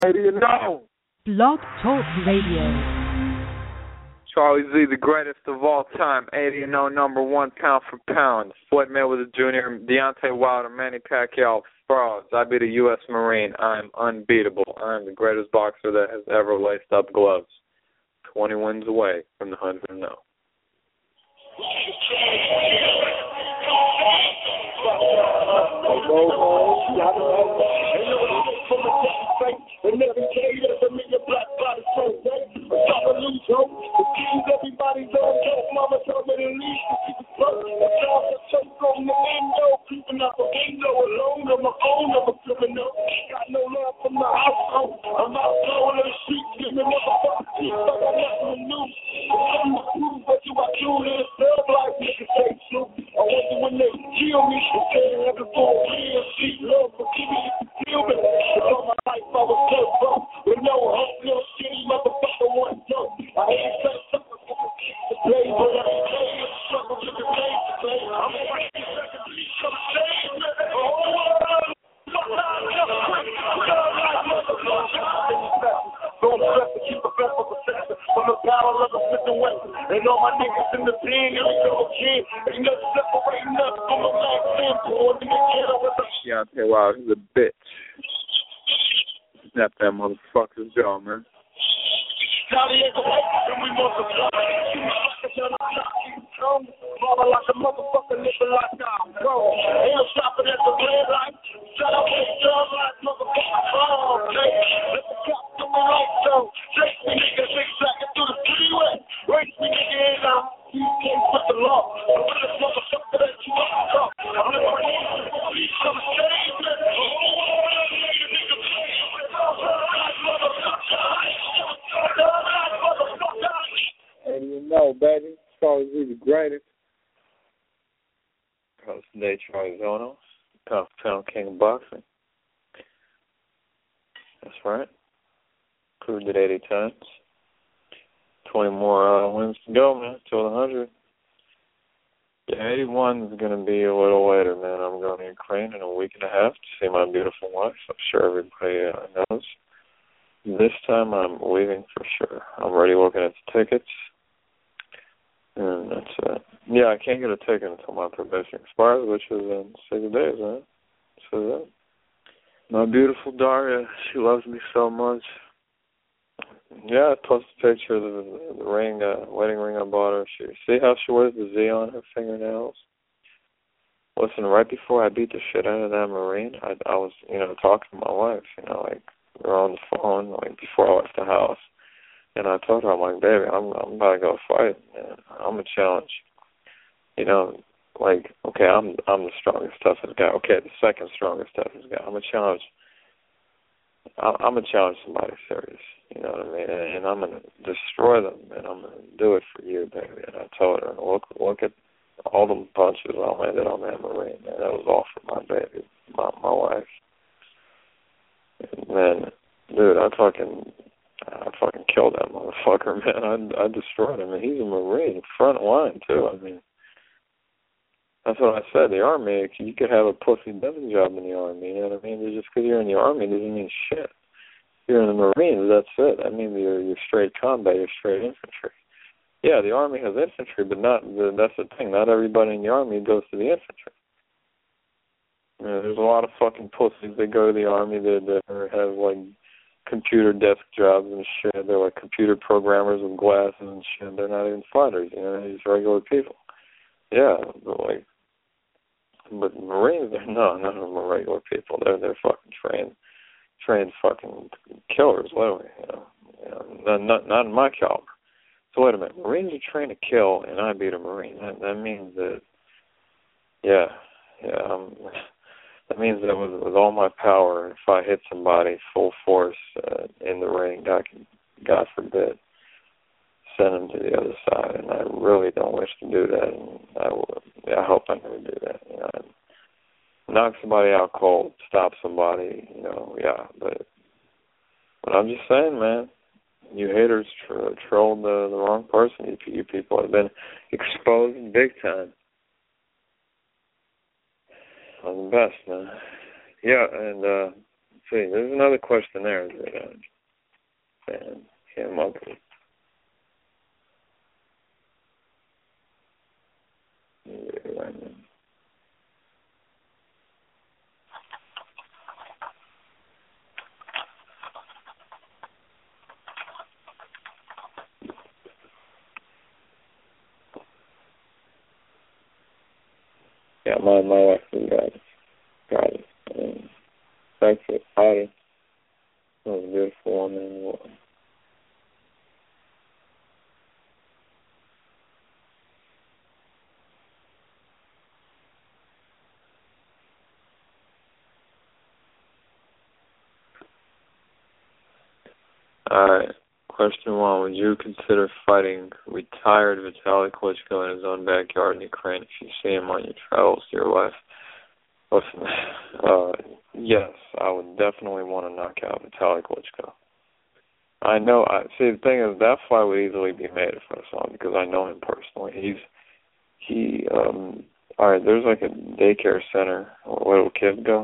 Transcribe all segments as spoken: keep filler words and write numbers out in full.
Hey, do you know? Blog Talk Radio. Charlie Z, the greatest of all time. eighty and oh, number one pound for pound. Floyd Mayweather Junior, Deontay Wilder, Manny Pacquiao, frauds. I be the U S Marine. I'm unbeatable. I'm the greatest boxer that has ever laced up gloves. twenty wins away from the one hundred and oh. They never gave us a million black bodies so day. Stop a loose hope. The kings, everybody's on dope. Mama told me to leave to keep it close. I found the choke on the window. Creeping out the window alone on my own. I'm a criminal. Got no love for my household. I'm out blowing in the streets. Give me motherfucking teeth. Like I'm nothing new. I'm the crew, but you are true. This love life, niggas say true. I wonder when they kill me. They're looking for a real deep love. But give me if you feel me. Cause all my life I was so broke. With no hope, no shitty motherfucker one dope. I ain't say something for the play, but I ain't playing the struggle to the day to play. I'm a right to second lead from the stage, man. Oh, don't stress to keep a vessel protection from the battle of the fifth weapon. And all my niggas in the pen, here we go again. Ain't nothing separating us from the last ten. Boy, nigga, get up with the Deontay Wilder, he's a bitch. Snap that motherfucker's jaw, man. Mama like a motherfucker, living like I'm bro. Ain't no stopping at the red light. Shut up with the like motherfucker. Oh, okay. Let the cops do me right, so. Chase me, nigga, zigzagging through the freeway. Race me, nigga, in out. You can't put the law. I'm with this motherfucker that you want to talk. I'm living right here. Police on the stage, man. And you know, baby, Charlie Z, the greatest. Host today, Charlie Zonos, top pound king of boxing. That's right. Proved it eighty times. twenty more uh, wins to go, man, till the one hundred. Yeah, eighty-one is going to be a little later, man. I'm going to Ukraine in a week and a half to see my beautiful wife. I'm sure everybody uh, knows. This time I'm leaving for sure. I'm already looking at the tickets. And that's it. Yeah, I can't get a ticket until my probation expires, which is in six days, man. So that. My beautiful Daria, she loves me so much. Yeah, I posted a picture of the, the ring, uh, wedding ring I bought her. She, see how she wears the Z on her fingernails? Listen, right before I beat the shit out of that Marine, I, I was, you know, talking to my wife, you know, like, we were on the phone, like, before I left the house. And I told her, I'm like, baby, I'm, I'm about to go fight, man. I'm a challenge. You know, like, okay, I'm I'm the strongest, toughest guy. Okay, the second strongest, toughest guy. I'm a challenge. I'm going to challenge somebody serious, you know what I mean? And, and I'm going to destroy them, and I'm going to do it for you, baby. And I told her, look, look at all the punches I landed on that Marine, man. That was all for my baby, my, my wife. And man, dude, I fucking, I fucking killed that motherfucker, man. I, I destroyed him, and he's a Marine, front line, too. I mean, that's what I said. The Army, you could have a pussy devil job in the Army, you know what I mean? Just because you're in the Army doesn't mean shit. You're in the Marines, that's it. I mean, you're, you're straight combat, you're straight infantry. Yeah, the Army has infantry, but not, the, that's the thing, not everybody in the Army goes to the infantry. You know, there's a lot of fucking pussies that go to the Army that, that have, like, computer desk jobs and shit. They're, like, computer programmers with glasses and shit. They're not even fighters, you know, they're just regular people. Yeah, but, like, but Marines, they're no, none of them are regular people. They're they're fucking trained, trained fucking killers, literally. You know, you know not, not not in my caliber. So wait a minute, Marines are trained to kill, and I beat a Marine. That that means that, yeah, yeah, um, that means that with with all my power, if I hit somebody full force uh, in the ring, God can, God forbid, send them to the other side, and I really don't wish to do that, and I, will, I hope I never do that. You know, knock somebody out cold, stop somebody, you know, yeah, but but I'm just saying, man, you haters tro- trolled the, the wrong person. You, you people have been exposed big time. I'm the best, man. Yeah, and uh, see. There's another question there that uh, fan came up with. Right now. Yeah, my my wife has got it. Got it. Um, thanks for the party. It was a beautiful woman in the world. Alright. Question one. Would you consider fighting retired Vitaly Klitschko in his own backyard in Ukraine if you see him on your travels to your wife? Listen, uh, yes, I would definitely want to knock out Vitaly Klitschko. I know, I see, the thing is, that fight would easily be made if I saw him because I know him personally. He's, he, um, alright, there's like a daycare center where little kids go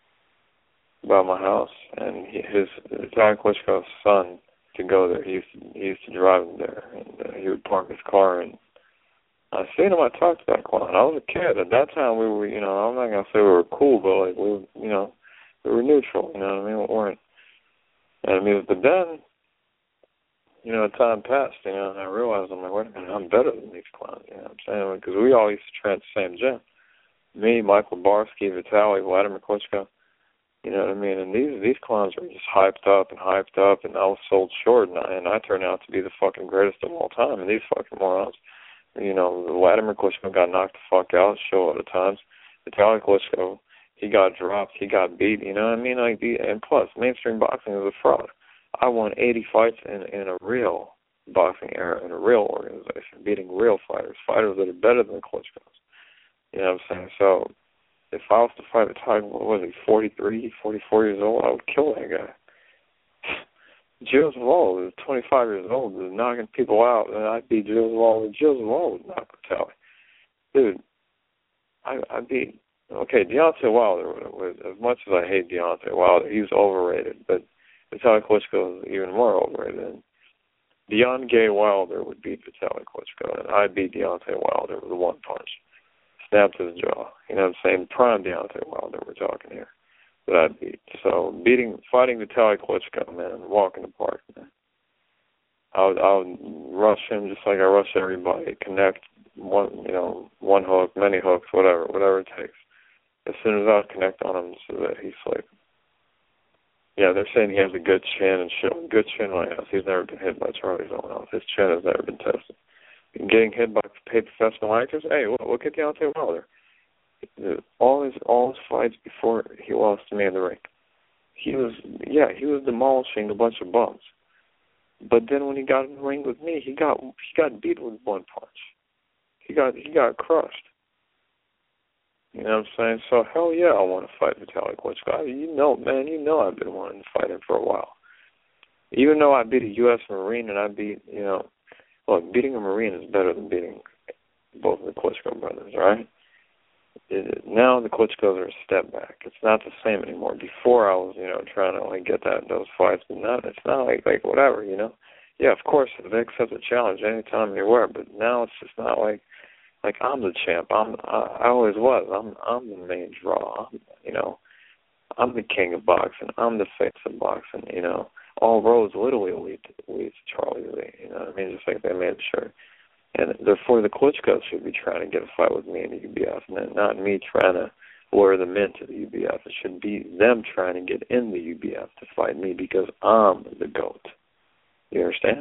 by my house, and he, his, Vitaly Klitschko's son to go there. He used to, he used to drive him there, and uh, he would park his car, and I seen him. I talked to that clown. I was a kid at that time. We were, you know, I'm not gonna say we were cool, but like we, were, you know, we were neutral. You know what I mean? We weren't. And I mean, but then, you know, time passed. You know, and I realized I'm like, wait a minute, I'm better than these clowns. You know what I'm saying? Because we all used to train at the same gym. Me, Michael Barsky, Vitaly, Vladimir Klitschko. You know what I mean? And these these clowns were just hyped up and hyped up, and I was sold short, and I, and I turned out to be the fucking greatest of all time. And these fucking morons, you know, Vladimir Klitschko got knocked the fuck out a shitload of times. Vitaly Klitschko, he got dropped, he got beat. You know what I mean? Like, the, and plus, mainstream boxing is a fraud. I won eighty fights in in a real boxing era, in a real organization, beating real fighters, fighters that are better than the Klitschkos. You know what I'm saying? So, if I was to fight Vitaly, what was he, forty-three, forty-four years old, I would kill that guy. Gilles Zavol is twenty-five years old, is knocking people out, and I'd beat Gilles Zavol. Gilles Zavol would knock Vitaly. Dude, I, I beat, okay, Deontay Wilder, was, as much as I hate Deontay Wilder, he's overrated, but Vitaly Klitschko is even more overrated. And Deontay Wilder would beat Vitaly Klitschko, and I'd beat Deontay Wilder with one punch. Snapped his jaw. You know what I'm saying? Prime Deontay Wilder we're talking here that I'd beat. So beating, fighting Vitaly Klitschko, man, walk in the park, man. I would, I would rush him just like I rush everybody. Connect one, you know, one hook, many hooks, whatever, whatever it takes. As soon as I would connect on him so that he's sleeping. Yeah, they're saying he has a good chin and shit. Good chin like us. He's never been hit by Charlie Zone. His chin has never been tested. Getting hit by paid professional actors. Hey, look, look at Deontay Wilder. All his all his fights before he lost to me in the ring, he was yeah he was demolishing a bunch of bums. But then when he got in the ring with me, he got he got beat with one punch. He got he got crushed. You know what I'm saying? So hell yeah, I want to fight Vitaly Klitschko. You know, man, you know I've been wanting to fight him for a while. Even though I beat a U S Marine and I beat you know. Look, beating a Marine is better than beating both of the Klitschko brothers, right? It, now the Klitschkos are a step back. It's not the same anymore. Before I was, you know, trying to like get that those fights, but now it's not like like whatever, you know. Yeah, of course they accept a challenge anytime, anywhere, but now it's just not like like I'm the champ. I'm I, I always was. I'm I'm the main draw. I'm, you know, I'm the king of boxing. I'm the face of boxing. You know. All roads literally lead to, lead to Charlie Lee, you know what I mean? Just like they made sure. And therefore the Klitschkos should be trying to get a fight with me in the U B F, and not me trying to lure them into the U B F. It should be them trying to get in the U B F to fight me because I'm the GOAT. You understand?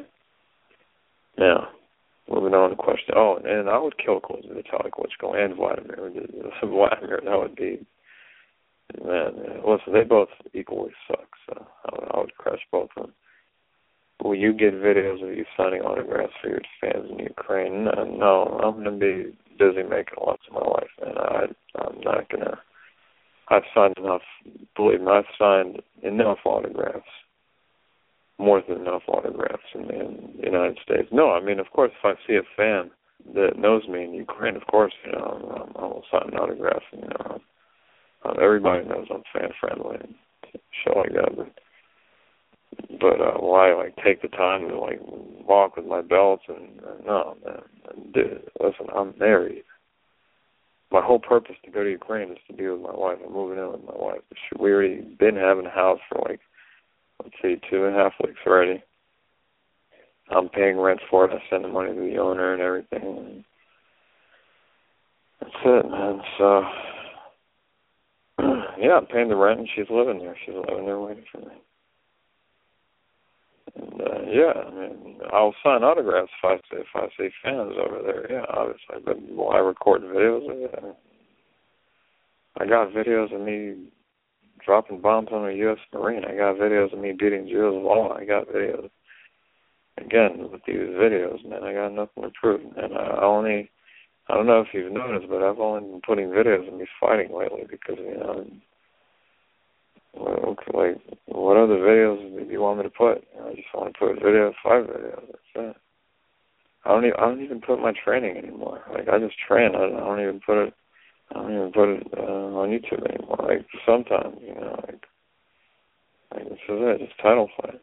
Now, moving on to question. Oh, and I would kill Vitaly Klitschko and Vladimir. Vladimir, that would be... Man, listen, they both equally suck, so I would, I would crush both of them. Will you get videos of you signing autographs for your fans in Ukraine? No, no I'm going to be busy making lots of my life, man. I, I'm not going to... I've signed enough, believe me, I've signed enough autographs, more than enough autographs in the, in the United States. No, I mean, of course, if I see a fan that knows me in Ukraine, of course, you know, I'm, I will sign an autograph, and, you know, Uh, everybody knows I'm fan friendly. show like that. But, but uh, why, like, take the time to, like, walk with my belts? And uh, no, man. Dude, listen, I'm married. My whole purpose to go to Ukraine is to be with my wife. I'm moving in with my wife. We already been having a house for, like, let's see, two and a half weeks already. I'm paying rent for it. I send the money to the owner and everything. That's it, man. So, yeah, I'm paying the rent, and she's living there. She's living there waiting for me. And, uh, yeah, I mean, I'll sign autographs if I, see, if I see fans over there. Yeah, obviously. But will I record videos of it? I got videos of me dropping bombs on a U S Marine. I got videos of me beating Jews of law. I got videos. Again, with these videos, man, I got nothing to prove. And I only, I don't know if you've noticed, but I've only been putting videos of me fighting lately because, you know, like, what other videos do you want me to put? You know, I just want to put videos, five videos. That's it. I don't even, I don't even put my training anymore. Like, I just train. I, I don't even put it. I don't even put it uh, on YouTube anymore. Like, sometimes, you know, like, like this is it. Just title fights.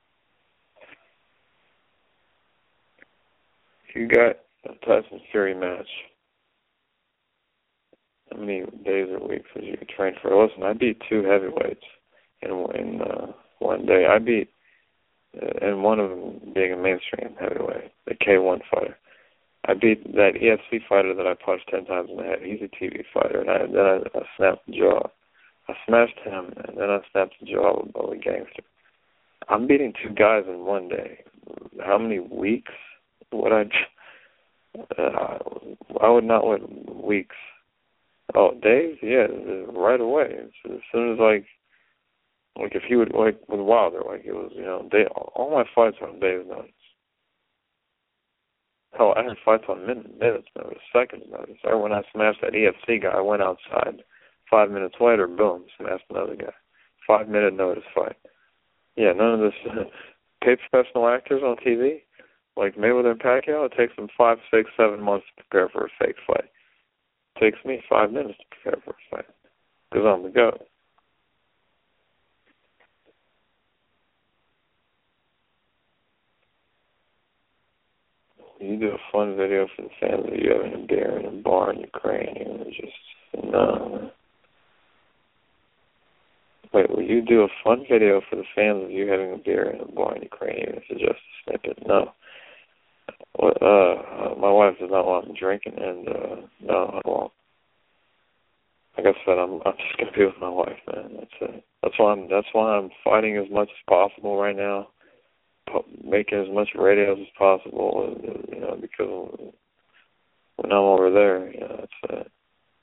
You got a Tyson Fury match. How many days or weeks would you train for? Listen, I beat two heavyweights in in uh, one day. I beat, uh, and one of them being a mainstream heavyweight, the K one fighter. I beat that E F C fighter that I punched ten times in the head. He's a T V fighter, and I, then I, I snapped the jaw. I smashed him, and then I snapped the jaw of a gangster. I'm beating two guys in one day. How many weeks would I? Uh, I would not let weeks. Oh, days? Yeah, right away. As, as soon as, like, like if he would, like, with Wilder, like, it was, you know, day, all my fights were on days' notice. Hell, I had fights on minutes, minutes notice, seconds notice. Or when I smashed that E F C guy, I went outside. Five minutes later, boom, smashed another guy. Five-minute notice fight. Yeah, none of this. Pay professional actors on T V, like Mayweather and Pacquiao, it takes them five, six, seven months to prepare for a fake fight. It takes me five minutes to prepare for a fight because I'm the GOAT. You do a fun video for the fans of you having a beer in a bar in Ukraine, and just, no. Wait, will you do a fun video for the fans of you having a beer in a bar in Ukraine, even if it's just a snippet? No. Well, uh, uh, my wife does not want me drinking, and uh, no, I won't. Like I said, I'm I'm just gonna be with my wife, man. That's it. That's why I'm that's why I'm fighting as much as possible right now, making as much radios as possible. You know, because when I'm over there, you know, that's it.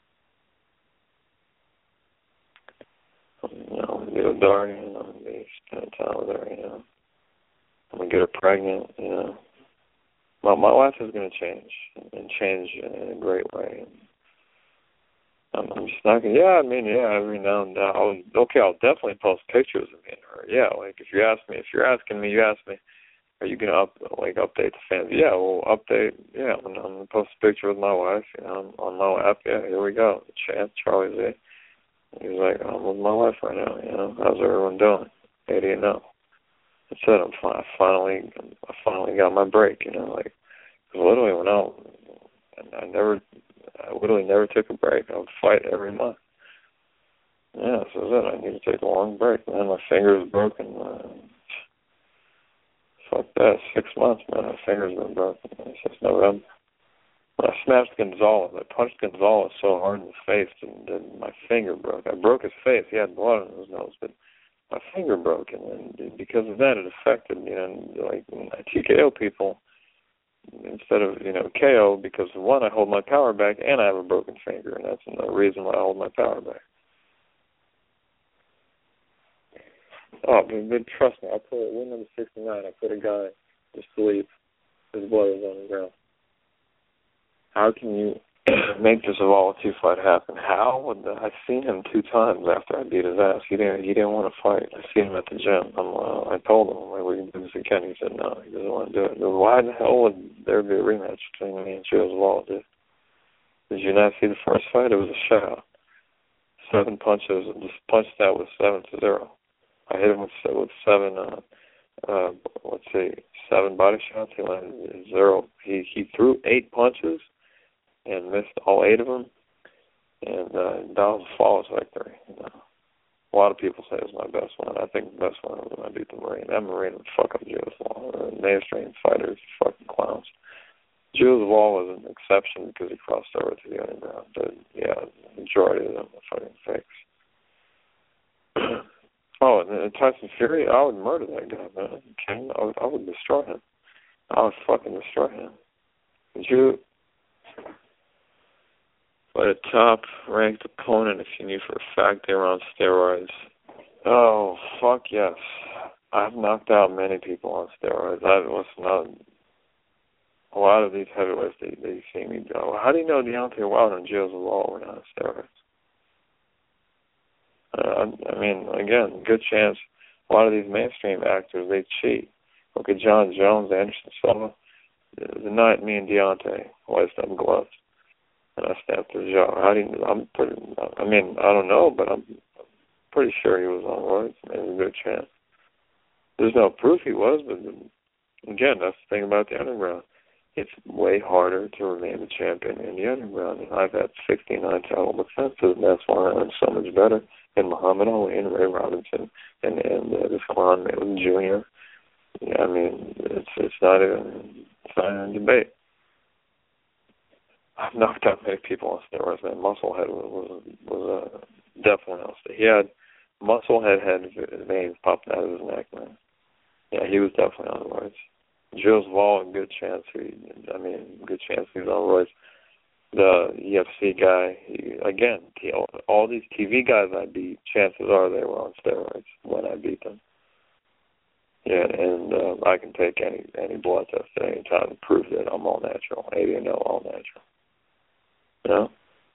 You know, I'm gonna be with Daria, and I'm gonna be spending time with her. You know, I'm gonna get her pregnant. You know. My my life is going to change, and change in a great way. I'm, I'm just not going to, yeah, I mean, yeah, every now and then, I'll, okay, I'll definitely post pictures of me and her. Yeah, like, if you ask me, if you're asking me, you ask me, are you going to, up, like, update the fans? Yeah, well, update, yeah, I'm, I'm going to post a picture with my wife, you know, on my app, yeah, here we go, Chance, Charlie Z. He's like, I'm with my wife right now, you know, how's everyone doing? eighty and oh. I said, I'm fine. I finally, I finally got my break. You know, like, cause literally when I, I never, I literally never took a break. I would fight every month. Yeah, so that's it. I need to take a long break, man. My finger's broken. Uh, fuck that. Six months, man. My finger's been broken. Man. Since November. When I smashed Gonzalez, I punched Gonzalez so hard in the face, and, and my finger broke. I broke his face. He had blood on his nose, but my finger broke, and, and because of that, it affected me. And like when I T K O people, instead of you know K O, because one, I hold my power back, and I have a broken finger, and that's another reason why I hold my power back. Oh, but, but trust me, I put win number sixty-nine. I put a guy to sleep. His blood was on the ground. How can you make this Zavala two fight happen? How? Would the, I've seen him two times after I beat his ass. He didn't. He didn't want to fight. I seen him at the gym. I'm, uh, I told him, like, we can do this again. He said no. He doesn't want to do it. Why the hell would there be a rematch between me and Joe Zavala? Did Did you not see the first fight? It was a shutout. seven punches, just punched out with seven to zero. I hit him with with seven. Uh, uh, let's see, seven body shots. He landed zero. He he threw eight punches and missed all eight of them, and uh, that was a flawless victory. You know. A lot of people say it was my best one. I think the best one was when I beat the Marine. That Marine would fuck up Gilles Wall. Uh, mainstream fighters, fucking clowns. Gilles Wall was an exception because he crossed over to the underground. But yeah, the majority of them were fucking fakes. Oh, and, and Tyson Fury, I would murder that guy, man. King, I would, I would destroy him. I would fucking destroy him. Would you? But a top-ranked opponent, if you knew for a fact they were on steroids. Oh, fuck yes. I've knocked out many people on steroids. I've listened a lot of these heavyweights, they, they see me go, how do you know Deontay Wilder and Gilles Wall were not on steroids? Uh, I mean, again, good chance a lot of these mainstream actors, they cheat. Look at John Jones, Anderson Silva. The night me and Deontay laced up gloves. And I stamped his jaw. How do you, I'm pretty, I mean, I don't know, but I'm pretty sure he was on roids. There's a good chance. There's no proof he was, but again, that's the thing about the underground. It's way harder to remain the champion in the underground. And I've had sixty-nine title defenses, and that's why I'm so much better than Muhammad Ali and Ray Robinson and, and uh, this clown Maitland Junior Yeah, I mean, it's it's not even it's not even a debate. I've knocked out many people on steroids, man. Musclehead was was, was uh, definitely on steroids. He had Musclehead had veins popping out of his neck, man. Yeah, he was definitely on roids. Gilles Wall, a good chance. He, I mean, good chance he's on roids. The U F C guy, he, again, he, all these T V guys I beat, chances are they were on steroids when I beat them. Yeah, and uh, I can take any any blood test at any time and prove that I'm all natural, eighty and oh, all natural. You know?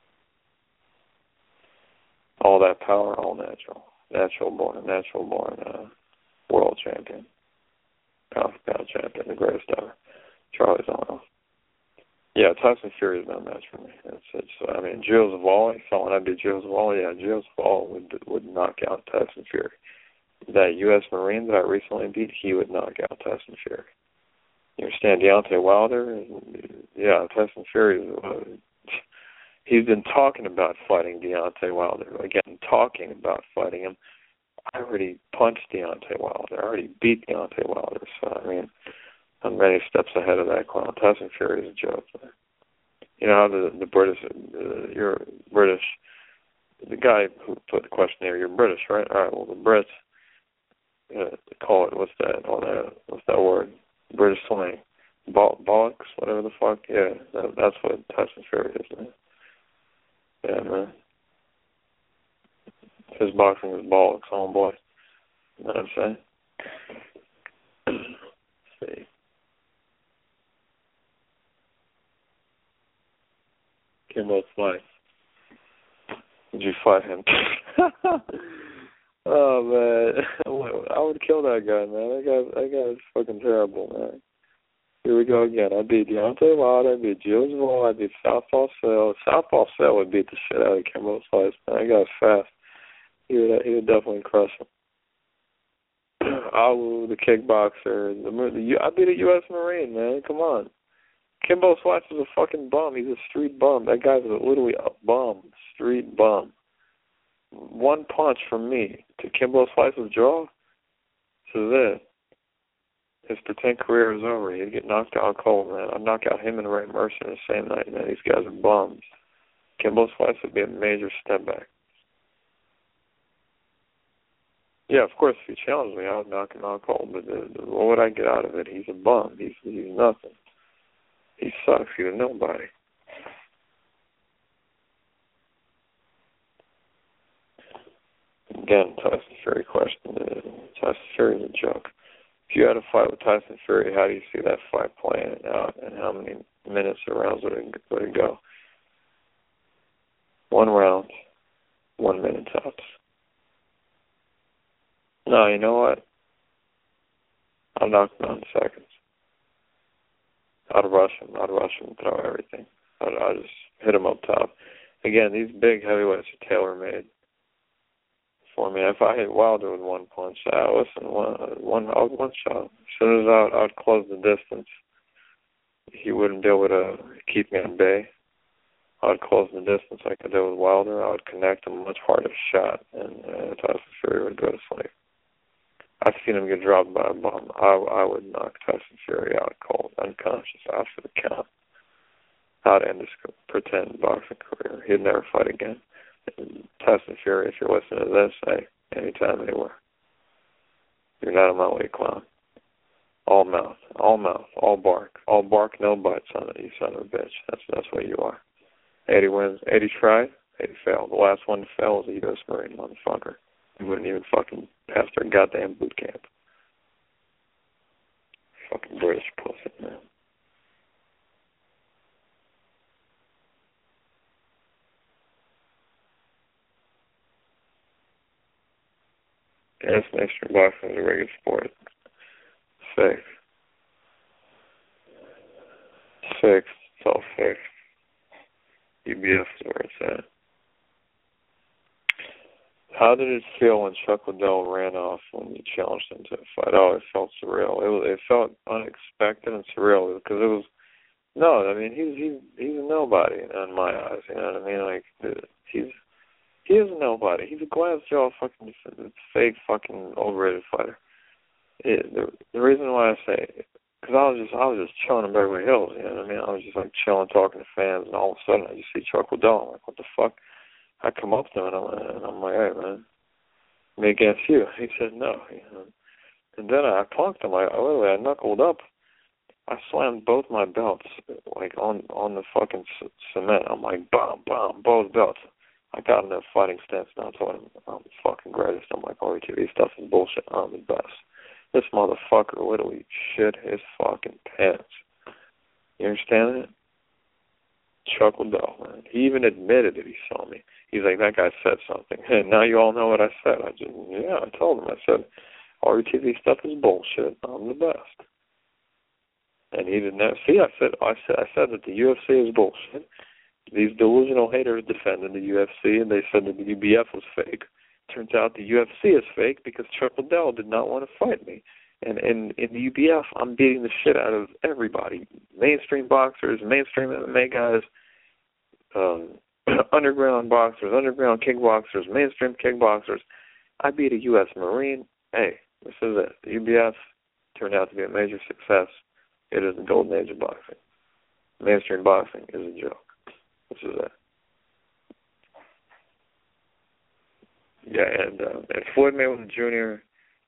All that power, all natural. Natural born, natural born uh, world champion. Pound for pound champion, the greatest ever. Charlie Zano. Yeah, Tyson Fury is no match for me. It's, it's, I mean, Gilles Wall, you saw when I beat Gilles Wall, yeah, Gilles Wall would would knock out Tyson Fury. That U S Marine that I recently beat, he would knock out Tyson Fury. You understand Deontay Wilder? Yeah, Tyson Fury, uh, he's been talking about fighting Deontay Wilder. Again, talking about fighting him. I already punched Deontay Wilder. I already beat Deontay Wilder. So, I mean, I'm many steps ahead of that clown. Tyson Fury is a joke. You know how the, the British, uh, you're British, the guy who put the question there, you're British, right? All right, well, the Brits, uh, call it, what's that, all that, what's that word? British slang. Ball, bollocks, whatever the fuck. Yeah, that, that's what Tyson Fury is, man. Yeah, man. His boxing is bollocks, homeboy. You know what I'm saying? Let's see. Kimbo Slice. Did you fight him? Oh, man. I would kill that guy, man. That guy, that guy is fucking terrible, man. Here we go again. I beat Deontay Wilder. I beat Gilles Wall. I beat Southpaw Sale. Southpaw Sale would beat the shit out of Kimbo Slice, man. That guy's fast. He would, he would definitely crush him. Alu, the kickboxer. The, the, I beat a U S Marine, man. Come on. Kimbo Slice is a fucking bum. He's a street bum. That guy's literally a bum. Street bum. One punch from me to Kimbo Slice's jaw. This is it. His pretend career is over. He'd get knocked out cold, man. I'd knock out him and Ray Mercer in the same night, man. These guys are bums. Kimbo Slice would be a major step back. Yeah, of course, if he challenged me, I would knock him out cold. But the, the, what would I get out of it? He's a bum. He's he's nothing. He sucks. He's a nobody. Again, Tyson Fury question. Uh, Tyson Fury is a joke. If you had a fight with Tyson Fury, how do you see that fight playing out, and how many minutes or rounds would it, would it go? One round, one minute tops. No, you know what? I'll knock him out in seconds. I'd rush him. I'd rush him and throw everything. I'd, I'd just hit him up top. Again, these big heavyweights are tailor-made. for me. If I hit Wilder with one punch, I listen, one, one, I was one shot. As soon as I, I'd close the distance, he wouldn't be able to keep me at bay. I'd close the distance like I did with Wilder. I would connect a much harder shot, and uh, Tyson Fury would go to sleep. I've seen him get dropped by a bomb. I, I would knock Tyson Fury out cold, unconscious, after the count. I'd end his pretend boxing career. He'd never fight again. And Tyson Fury, if you're listening to this, hey, anytime, anywhere. You're not a my way clown. All mouth, all mouth, all bark, all bark, no bite, son of you son of a bitch. That's that's what you are. Eddie wins. Eddie tried. Eddie failed. The last one to fail was a U S Marine, motherfucker. He wouldn't even fucking pass their goddamn boot camp. Fucking British pussy, man. Yes, mainstream boxing is a regular sport. Fixed. Fixed. It's all fixed. U B F is where it's at. How did it feel when Chuck Liddell ran off when you challenged him to a fight? Oh, it felt surreal. It was, it felt unexpected and surreal because it was no. I mean, he's he's he's a nobody in my eyes. You know what I mean? Like he's he is a nobody. He's a glass jaw fucking fake fucking overrated fighter. It, the the reason why I say because I was just I was just chilling in Beverly Hills. You know what I mean? I was just like chilling, talking to fans, and all of a sudden I just see Chuck Liddell. I'm like, what the fuck? I come up to him and I'm, and I'm like, hey, man, me against you. He said, no. You know? And then I talked to him. I, I literally, I knuckled up. I slammed both my belts, like, on on the fucking c- cement. I'm like, bam, bam, both belts. I got in a fighting stance and I told him, I'm the fucking greatest. I'm like, R T V stuff is bullshit. I'm the best. This motherfucker literally shit his fucking pants. You understand it? Chuck Liddell, man. He even admitted that he saw me. He's like, that guy said something. And now you all know what I said. I just, yeah, I told him. I said, R T V stuff is bullshit. I'm the best. And he didn't know. See, I said, I said, I said that the U F C is bullshit. These delusional haters defended the U F C, and they said that the U B F was fake. Turns out the U F C is fake because Chuck Liddell did not want to fight me. And in, in the U B F, I'm beating the shit out of everybody. Mainstream boxers, mainstream M M A guys, um, underground boxers, underground kickboxers, mainstream kickboxers. I beat a U S Marine. Hey, this is it. The U B F turned out to be a major success. It is the golden age of boxing. Mainstream boxing is a joke. This is it. Yeah, and, uh, and Floyd Mayweather Junior,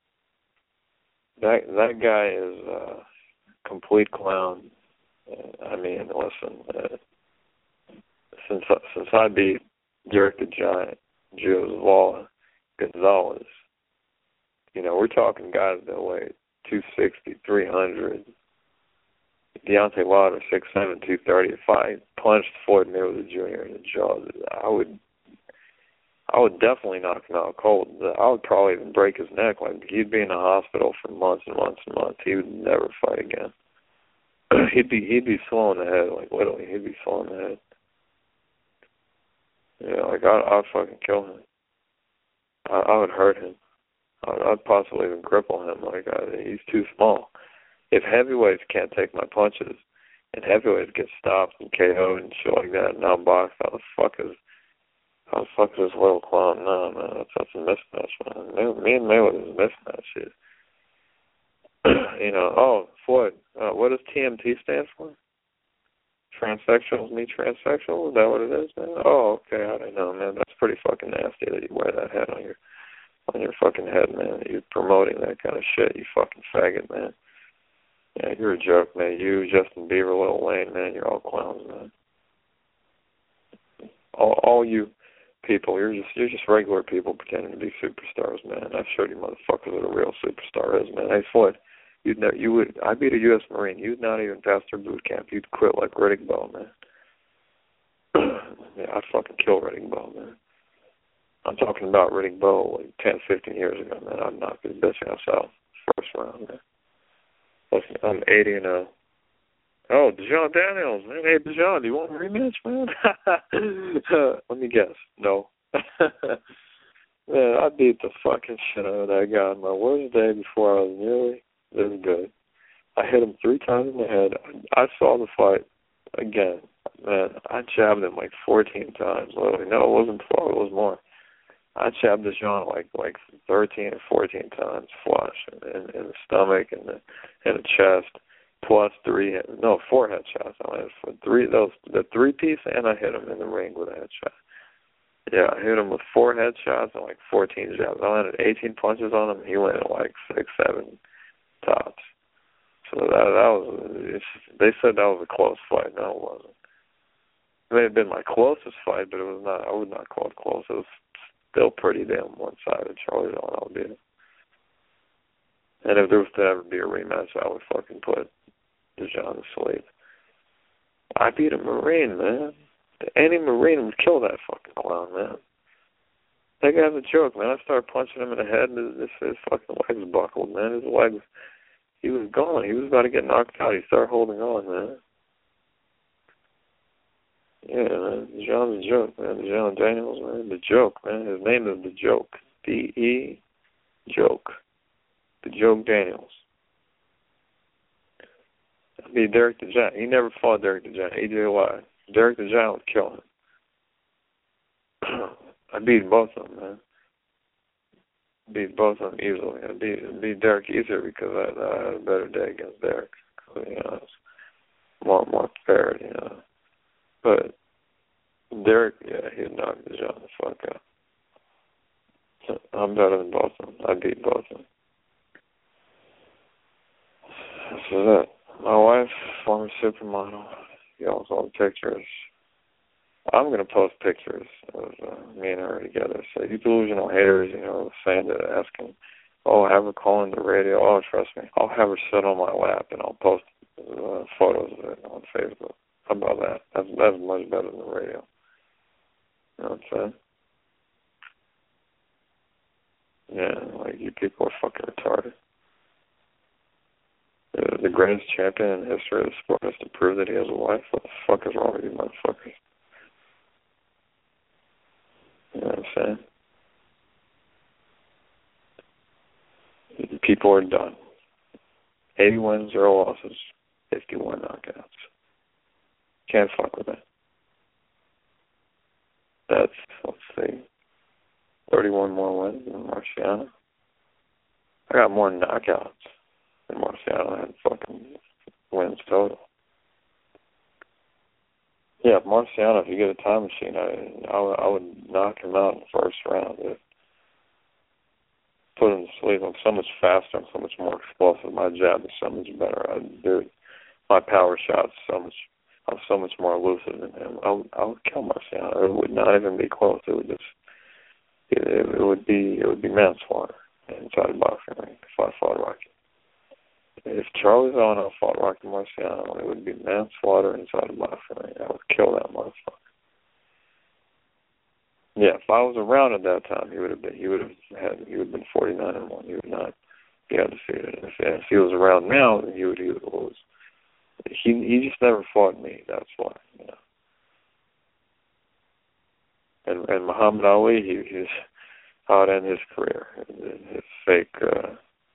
that that guy is a complete clown. Uh, I mean, listen, uh, since since I beat Derek the Giant, José Gonzalez, you know, we're talking guys that weigh two sixty, three hundred. Deontay Wilder, six seven, two thirty. If I punched Floyd Mayweather Junior in the jaw, I would, I would definitely knock him out cold. I would probably even break his neck. Like, he'd be in the hospital for months and months and months. He would never fight again. he'd be, he'd be slow in the head. Like, literally, he'd be slow in the head. Yeah, like, I'd, I'd fucking kill him. I, I would hurt him. I'd, I'd possibly even cripple him. Like, I, he's too small. If heavyweights can't take my punches, and heavyweights get stopped and K O'd and shit like that, and now boxed, how the fuck is, how the fuck is this little clown? No, man, that's, that's a mismatch, man. Me, me and Mayweather's a mismatch, shit. You know, oh, Floyd, uh, what does T M T stand for? Transsexuals meet transsexual? Is that what it is, man? Oh, okay, I don't know, man. That's pretty fucking nasty that you wear that hat on your, on your fucking head, man. You're promoting that kind of shit, you fucking faggot, man. Yeah, you're a joke, man. You, Justin Bieber, Lil Wayne, man, you're all clowns, man. All, all you people, you're just you're just regular people pretending to be superstars, man. I've showed you motherfuckers what a real superstar is, man. Hey, Floyd, you'd know, you would. I beat a U S Marine. You'd not even pass their boot camp. You'd quit like Riddick Bowe, man. Yeah, I'd fucking kill Riddick Bowe, man. I'm talking about Riddick Bowe like ten, fifteen years ago, man. I'd knock his bitch ass out first round, man. Listen, I'm eighty and oh. Oh, Dejon Daniels. Man. Hey, Dejon, do you want a rematch, man? uh, let me guess. No. Man, I beat the fucking shit out of that guy on my worst day before I was nearly this good. I hit him three times in the head. I saw the fight again. Man, I jabbed him like fourteen times. Literally. No, it wasn't twelve. It was more. I jabbed this John like like thirteen or fourteen times flush in, in the stomach and the in the chest, plus three no four headshots. I landed for three those the three piece, and I hit him in the ring with a headshot. Yeah, I hit him with four headshots and like fourteen jabs. I landed eighteen punches on him. He landed like six, seven tops. So that that was. It's, they said that was a close fight. No, it wasn't. It may have been my closest fight, but it was not. I would not call it close. It was still pretty damn one-sided. Charlie John, I'll beat it. And if there was to ever be a rematch, I would fucking put DeJohn to sleep. I beat a Marine, man. Any Marine would kill that fucking clown, man. That guy's a joke, man. I started punching him in the head, and his, his fucking legs buckled, man. His legs, he was gone. He was about to get knocked out. He started holding on, man. Yeah, man. DeJohn's a joke, man. DeJohn Daniels, man. The Joke, man. His name is The Joke. D E Joke. The Joke Daniels. I beat Derek DeJohn. He never fought Derek DeJohn. A J Y. Derek DeJohn would kill him. I beat both of them, man. Beat both of them easily. I beat, beat Derek easier because I, I had a better day against Derek. You know, it's more, more prepared, you know. But Derek, yeah, he'd knock DeJohn the fuck out. So I'm better than both of them. I beat both of them. So that. My wife, former supermodel. Y'all saw the pictures. I'm going to post pictures of uh, me and her together. So you delusional haters, you know, saying that, asking, oh, have her call in the radio. Oh, trust me. I'll have her sit on my lap and I'll post uh, photos of it on Facebook. How about that? That's, that's much better than the radio. You know what I'm saying? Yeah, like you people are fucking retarded. The greatest champion in the history of the sport has to prove that he has a wife. What the fuck is wrong with you motherfuckers? You know what I'm saying? People are done. eighty-one, zero losses, fifty-one knockouts. Can't fuck with that. That's, let's see, thirty-one more wins than Marciano. I got more knockouts than Marciano had fucking wins total. Yeah, Marciano, if you get a time machine, I, I, would, I would knock him out in the first round. It, put him to sleep. I'm so much faster. I'm so much more explosive. My jab is so much better. I do my power shots so much. I'm so much more elusive than him. I would, I would kill Marciano. It would not even be close. It would just, it, it would be, it would be manslaughter inside the boxing ring if I fought Rocky. If Charlie Zano fought Rocky Marciano, it would be manslaughter inside the boxing ring. I would kill that motherfucker. Yeah, if I was around at that time, he would have been. He would have had. He would have been forty-nine and one. He would not be undefeated. If, if he was around now, then he would. He would lose. He he just never fought me. That's why. You know. And and Muhammad Ali, he he's how it ended his career. His fake uh,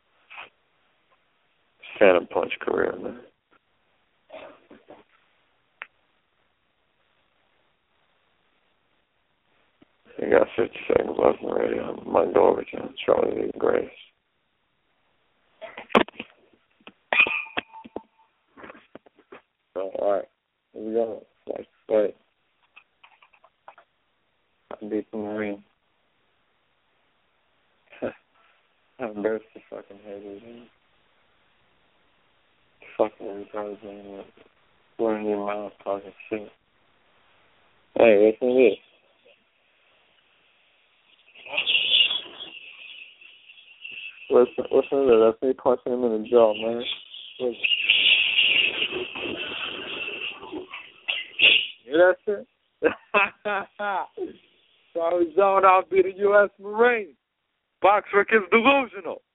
phantom punch career, man. You got fifty seconds left in the radio. I might go over to Charlie the Greatest. Oh, all right. Here we go. Like, wait. I beat the Marine. I embarrassed the fucking haters. Fucking retarded, man. We're in your mouth talking shit. Hey, listen to this. Listen, listen to that. That's me punching him in the jaw, man. Listen. Hear that shit? Charlie Zone, I'll be the U S Marine. Box Rick is delusional.